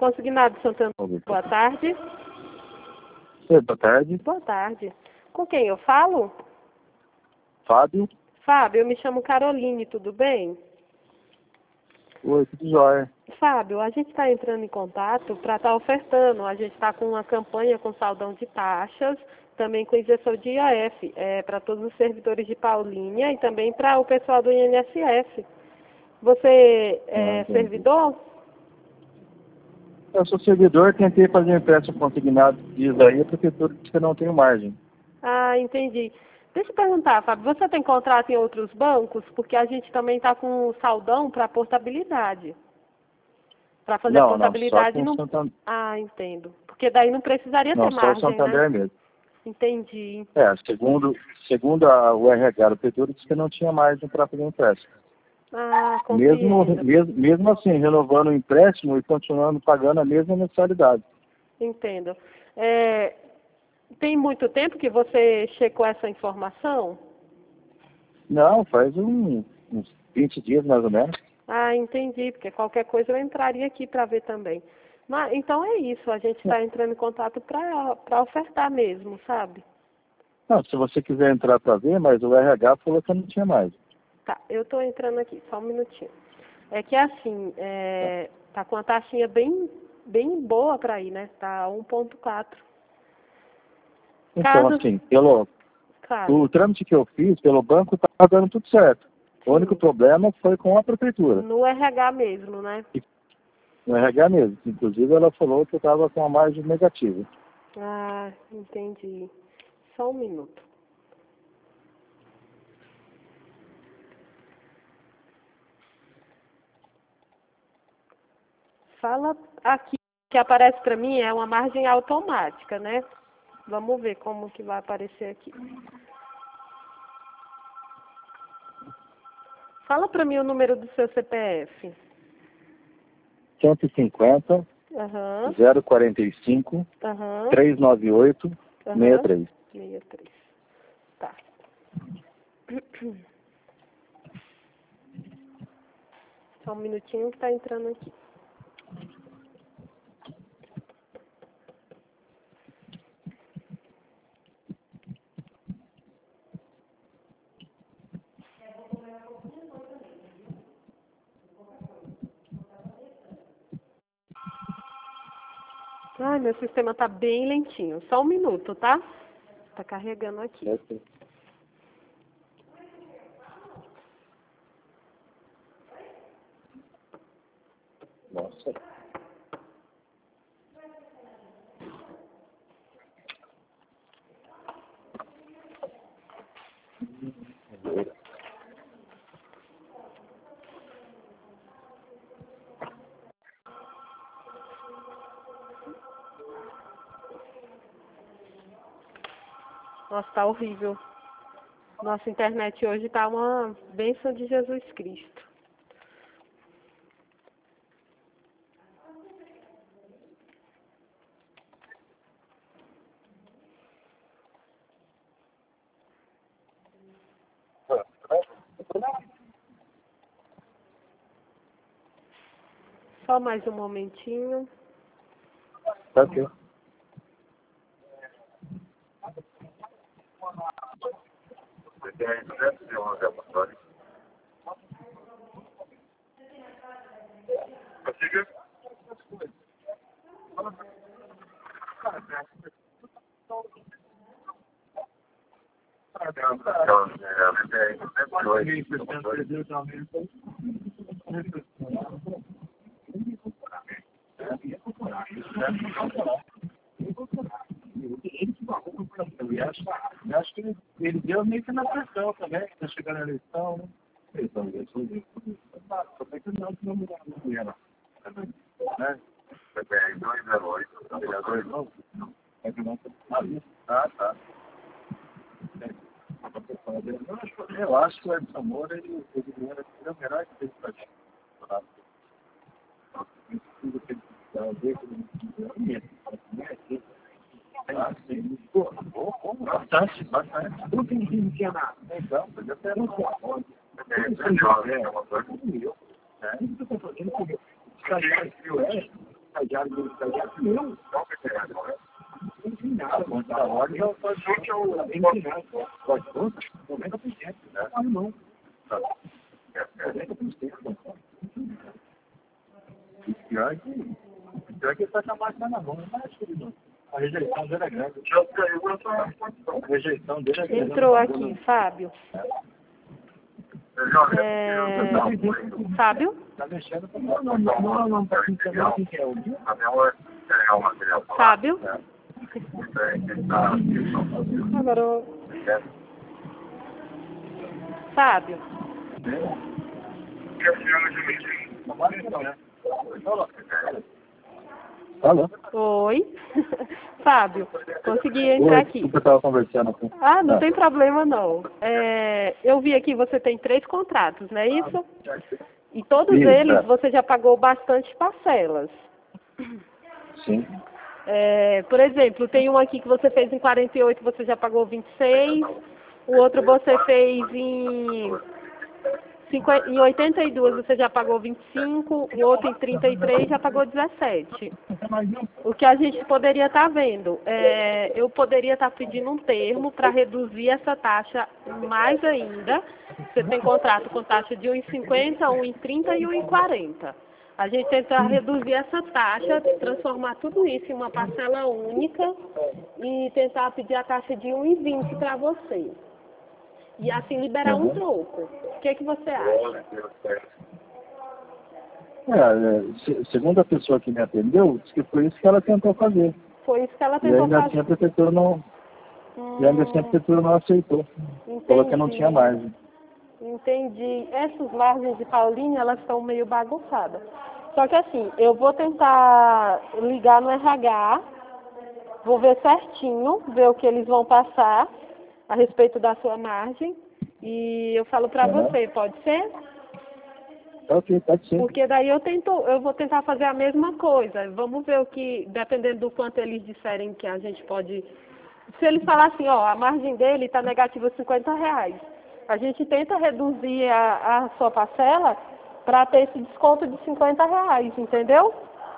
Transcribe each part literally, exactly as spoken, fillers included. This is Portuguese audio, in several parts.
Consignado Santana, boa tarde. Oi, boa tarde. Boa tarde. Com quem eu falo? Fábio. Fábio, eu me chamo Caroline, tudo bem? Oi, tudo jóia. Fábio, a gente está entrando em contato para estar ofertando. A gente está com uma campanha com saldão de taxas, também com isenção de I A F, é, para todos os servidores de Paulínia e também para o pessoal do I N S S. Você é Ah, servidor? Eu sou servidor, tentei fazer um empréstimo consignado diz aí, a prefeitura disse que eu não tenho margem. Ah, entendi. Deixa eu perguntar, Fábio, você tem contrato em outros bancos? Porque a gente também está com saldão para portabilidade. Para fazer a Não, não, só portabilidade com o não... Santander. Ah, entendo. Porque daí não precisaria Não, ter só o margem, Santander né? mesmo. Entendi. É, segundo, segundo a, o R H da prefeitura, disse que não tinha margem para fazer empréstimo. Ah, Mesmo, compreendo. mesmo, mesmo assim, renovando o empréstimo e continuando pagando a mesma mensalidade. Entendo. É, tem muito tempo que você checou essa informação? Não, faz um, uns vinte dias mais ou menos. Ah, entendi, porque qualquer coisa eu entraria aqui para ver também. Mas, então é isso, a gente está entrando em contato para ofertar mesmo, sabe? Não, se você quiser entrar para ver, mas o R H falou que não tinha mais. Tá, eu estou entrando aqui, só um minutinho. É que assim, é, tá com uma taxinha bem, bem boa para ir, né? Tá um ponto quatro. Então, Caso, assim, pelo, claro, o trâmite que eu fiz pelo banco estava dando tudo certo. O sim, único problema foi com a prefeitura, no R H mesmo, né? no R H mesmo. Inclusive, ela falou que eu estava com a margem negativa. Ah, entendi. Só um minuto. Fala aqui, que aparece para mim é uma margem automática, né? Vamos ver como que vai aparecer aqui. Fala para mim o número do seu C P F. cento e cinquenta, Aham, zero quarenta e cinco, aham, trezentos e noventa e oito, sessenta e aham. três. sessenta e três. Tá. Só um minutinho que tá entrando aqui. Ai, meu sistema tá bem lentinho. Só um minuto, tá? Tá carregando aqui. Nossa. Nossa, tá horrível. Nossa internet hoje tá uma bênção de Jesus Cristo. Só mais um momentinho. Tá ok. Eu acho que ele, ele deu meio que na pressão também, tá chegando a eleição, né? Então, eu sou só tem que não, que não mudar muito ela. Né? É dois zero oito, vereador novo? É que não. Ah, tá. Eu acho que o Edson Moura, ele ele é o melhor que fez pra gente. Tudo que ele precisa ver, que ele não tem. Bastante, bastante. Não tem time que é nada. Então, podia ter um pouco. É, jovem, é uma coisa mil. É, isso que eu tô fazendo comigo. Os caras, é. estagiário do estagiário, meu, próprio estagiário, né? Não tem nada, mano, da ordem, eu só sei que eu tenho que pode tudo, noventa por cento, né? Ah, não. noventa por cento, pior é que, pior que ele tá com a máquina na mão, mas acho que ele não. A rejeição dele é grande. A rejeição dele é grande. Entrou aqui, Fábio. É... Fábio? Tá mexendo com... Não, não, não, não, não, tá entendendo o que é o dia? Fábio? Agora eu... Fábio? Alô? Oi? Fábio, consegui entrar Oi, aqui. eu estava conversando com... Ah, não ah. tem problema não. É, eu vi aqui você tem três contratos, não é isso? E todos Isso, eles é. você já pagou bastante parcelas. Sim. É, por exemplo, tem um aqui que você fez em quarenta e oito, você já pagou vinte e seis. O outro você fez em... cinquenta, em oitenta e dois você já pagou vinte e cinco, o outro em trinta e três já pagou dezessete. O que a gente poderia estar vendo, é, eu poderia estar pedindo um termo para reduzir essa taxa mais ainda. Você tem contrato com taxa de um vírgula cinquenta, um vírgula trinta e um vírgula quarenta. A gente tenta reduzir essa taxa, transformar tudo isso em uma parcela única e tentar pedir a taxa de um vírgula vinte para você. E assim liberar um troco. O que, que você acha? É, é, se- segundo a pessoa que me atendeu, disse que foi isso que ela tentou fazer. Foi isso que ela E tentou ainda assim fazer. a prefeitura não, Hum, e ainda assim a prefeitura não aceitou. Falou que não tinha margem. Entendi. Essas margens de Paulínia, elas estão meio bagunçadas. Só que assim, eu vou tentar ligar no R H, vou ver certinho, ver o que eles vão passar a respeito da sua margem e eu falo pra Uhum. você, pode ser? Ok, pode ser. Porque daí eu tento, eu vou tentar fazer a mesma coisa. Vamos ver o que, dependendo do quanto eles disserem que a gente pode. Se eles falar assim, ó, a margem dele está negativa cinquenta reais. A gente tenta reduzir a, a sua parcela para ter esse desconto de cinquenta reais, entendeu?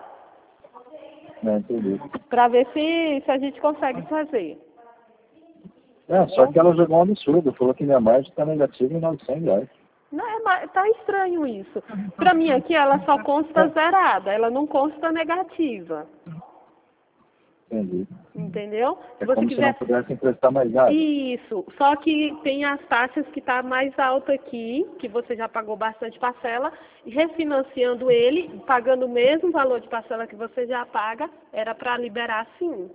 Não, entendi. Para ver se, se a gente consegue fazer. É, só que ela jogou um absurdo, falou que minha margem está negativa em novecentos reais. Não, é, ma- tá estranho isso. Para mim aqui ela só consta zerada, ela não consta negativa. Entendi. Entendeu? É Se você como quiser. se não pudesse emprestar mais nada. Isso, só que tem as taxas que está mais alta aqui, que você já pagou bastante parcela, e refinanciando ele, pagando o mesmo valor de parcela que você já paga, era para liberar sim.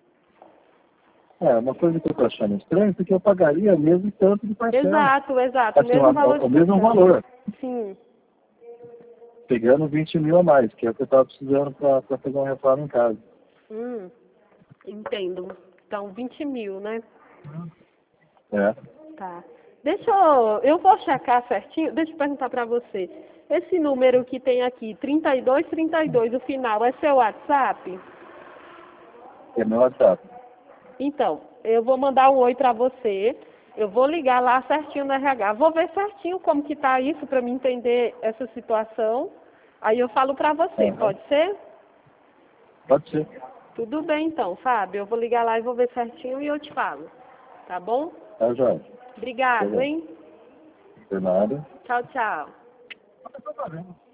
É, uma coisa que eu estou achando estranho, porque eu pagaria o mesmo tanto de parcela. Exato, exato, o Assim, mesmo o, valor de o mesmo parcela. valor, Sim, pegando vinte mil a mais, que é o que eu estava precisando para fazer uma reforma em casa. hum, entendo. Então, vinte mil, né? É. Tá. Deixa eu, eu vou checar certinho, deixa eu perguntar para você. Esse número que tem aqui, trinta e dois, trinta e dois, o final, é seu WhatsApp? É meu WhatsApp. Então, eu vou mandar um oi para você, eu vou ligar lá certinho no R H, vou ver certinho como que tá isso para me entender essa situação, aí eu falo para você, Uhum. pode ser? Pode ser. Tudo bem então, Fábio, eu vou ligar lá e vou ver certinho e eu te falo, tá bom? Tá, Jorge. Obrigado, hein? De nada. Tchau, tchau.